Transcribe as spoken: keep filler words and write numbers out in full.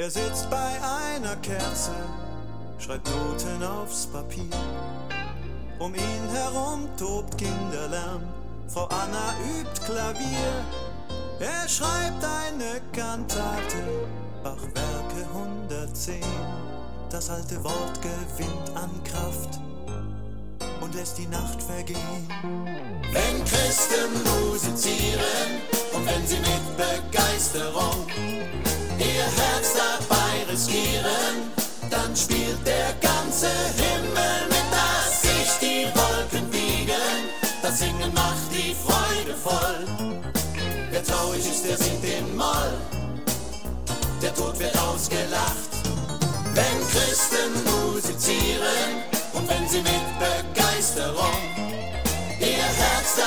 Er sitzt bei einer Kerze, schreibt Noten aufs Papier. Um ihn herum tobt Kinderlärm, Frau Anna übt Klavier. Er schreibt eine Kantate, Bachwerke hundertzehn. Das alte Wort gewinnt an Kraft und lässt die Nacht vergehen. Wenn Christen musizieren und wenn sie mit Begeisterung ihr Herz dabei riskieren, dann spielt der ganze Himmel mit, dass sich die Wolken wiegen. Das Singen macht die Freude voll. Wer traurig ist, der singt in Moll. Der Tod wird ausgelacht. Wenn Christen musizieren und wenn sie mit Begeisterung ihr Herz